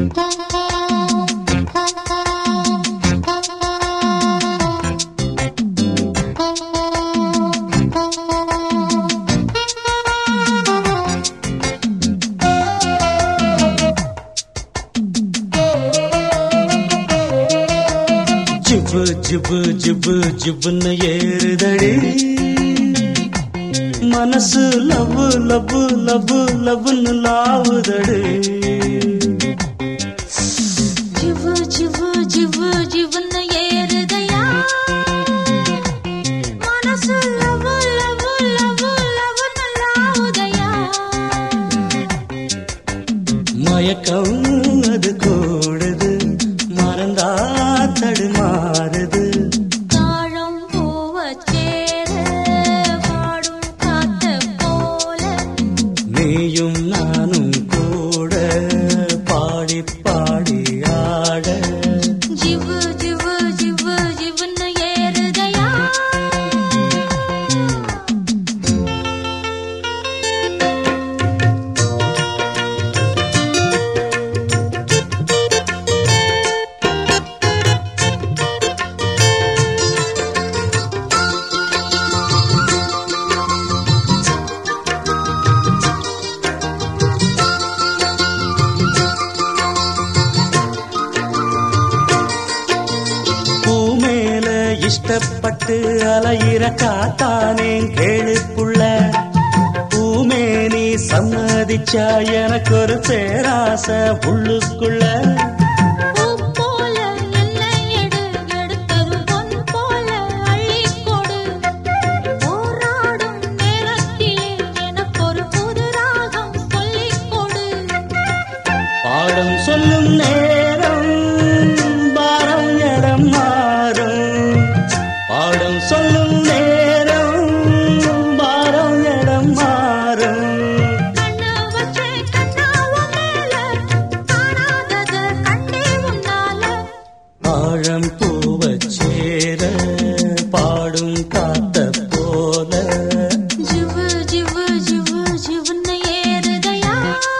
ஜிபு ஜிபு ஜிபு ஜிபுன்னு ஏறுதடி மனசு love love love லவ்னு லாவுதடி ஜிவு ஜிவு ஜிவு ஜிவுன்னு ஏறுதையா மனசு லவ் லவ் லவ் லவ்னு லாவுதையா மயக்கம் அது கூடுது மறந்தா தடுமாறுது தாழம் பூவச் சேர பாடும் காத்த போல நீயும் நானும் கூட பாடி பாடி ஆட ஜிவு ஜிவு ஜிவு ஜிவுன்னு ஏறுதையா இஷ்டப்பட்டு அலையிற காத்தானே கேளுப்புள்ள பூமேனி சம்மதிச்சா எனக்கு ஒரு பேராசை உள்ளுக்குள்ள பாடம் சொல்லும் நேரம் பாரம் இடம் மாறும் பாடம் சொல்லும் நேரம் பாரம் இடம் மாறும் ஆழம் பூவச் சேர பாடும் காத்த போல ஜிவு ஜிவு ஜிவு ஜிவுன்னு ஏறுதையா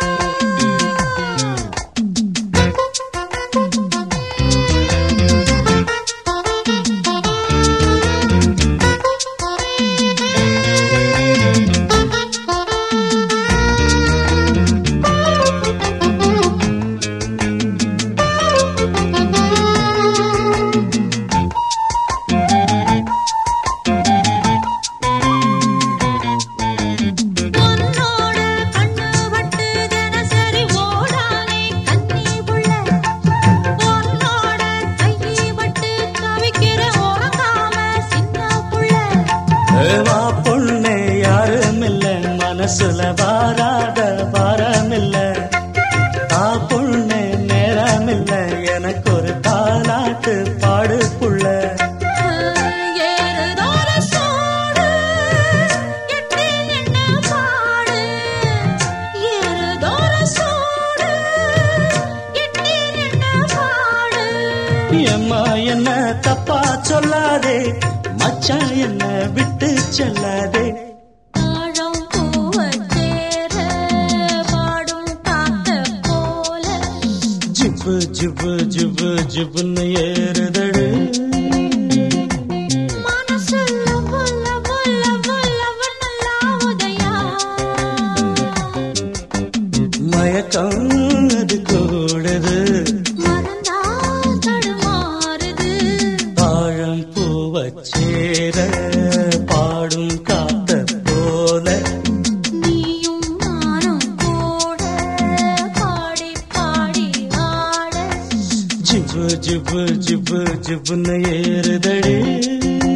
பொண்ணே யாருமில்ல மனசுல வாராத வாரமில்ல ஆ பொண்ணே நேரமில்ல எனக்கு ஒரு தாலாட்டு பாடு புள்ள எம்மா என்ன தப்பா சொல்லாதே மச்சான் என்ன விட்டு செல்லாதே தாழம் பூவச் சேர பாடும் காத்த போல ஜிபு ஜிபு ஜிபு ஜிபுன்னு ஏறுதடு மனசு லவ் லவ் லவ் லவ்னு லாவுதையா மயக்கம் அது கூடுது மறந்தா தடுமாறுது ஆழம் பூவச் சேர பாடும் காத்த போல நீயும் நானும் கூட பாடி பாடி ஆட ஜிபு ஜிபு ஜிபு ஜிபுன்னு ஏறுதடி